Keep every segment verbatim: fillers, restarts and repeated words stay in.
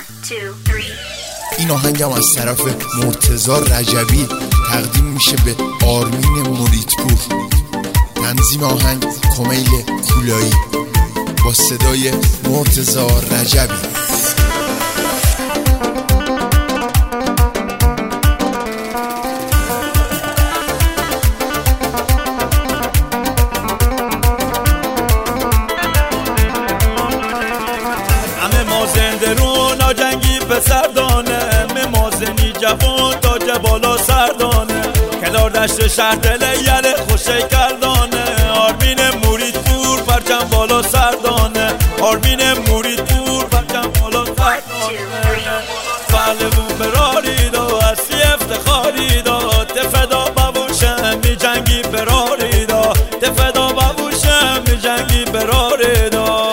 این آهنگم از طرف مرتضی رجبی تقدیم میشه به آرمین مریدپور. تنظیم آهنگ کمیل کولایی با صدای مرتضی رجبی. جنگی پسردانه ممازنی جوان تا جبالا سردانه کلار دشت شهر دل یل خوشه کردانه آرمین مریدپور پرچم بالا سردانه آرمین مریدپور پرچم بالا سردانه فعلمون براری دا هستی افتخاری دا تفدا بابوشم می جنگی براری دا تفدا بابوشم می جنگی براری دا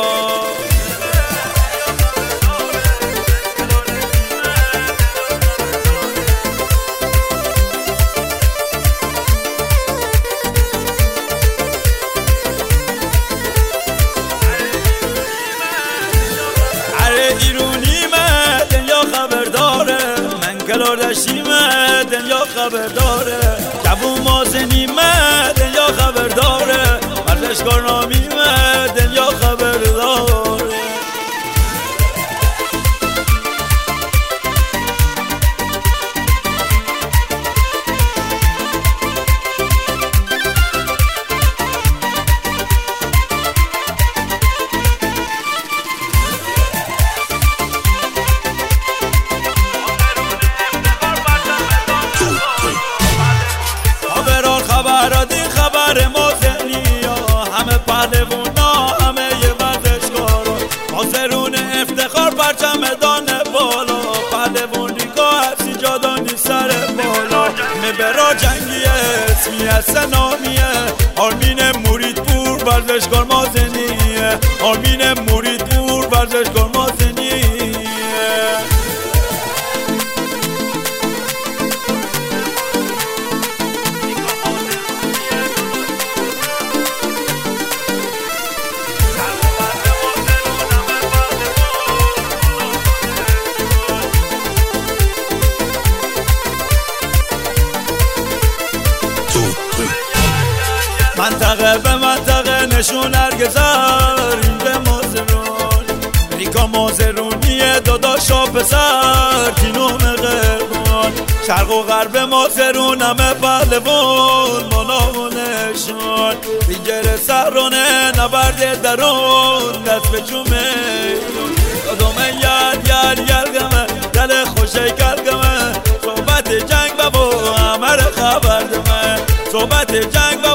دشیمه دنیا خبر داره جوون مازنیمه دنیا خبر داره ورزشکار نامیمه دنیا خبر داره خبر مازنیا همه پهلوانا همه یه ورزشکارا مازرون افتخار پرچم دانه بالا پهلوانی که هرسی جادانی سر بالا مبرا جنگیه اسمی از سنامیه آرمین مریدپور ورزشکار مازنیه آرمین مریدپور ورزشکار مازنیه منطقه به منطقه نشون ارگزار اینجا مازرون ریکا مازرونیه داداشا پسر تینوم غربان شرق و غرب مازرون همه پهلوان منامونشون بینجر سرانه نبرد درون دست به جومه دادومه یل یل یل گمه دل خوشه کل گمه صحبت جنگ بابا همه خبر دمه صحبت جنگ بابا